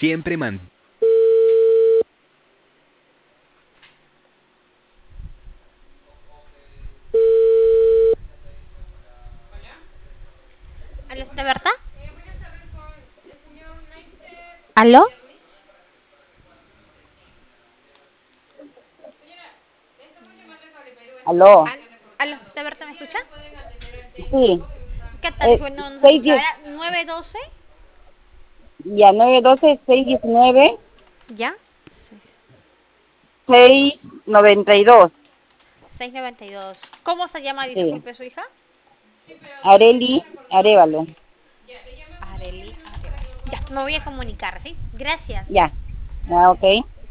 Siempre man. ¿Aló, está Berta? ¿Aló? Aló, ¿Aló, está Berta? ¿Me escucha? sí, ¿Qué tal? Bueno, no se escucha. 610, Era 912, ya 912-619, ¿ya? 692, 692. ¿Cómo se llama, sí, disculpe, su hija? Areli Arevalo, Areli. Ya, me voy a comunicar, ¿sí? Gracias. ya, ok.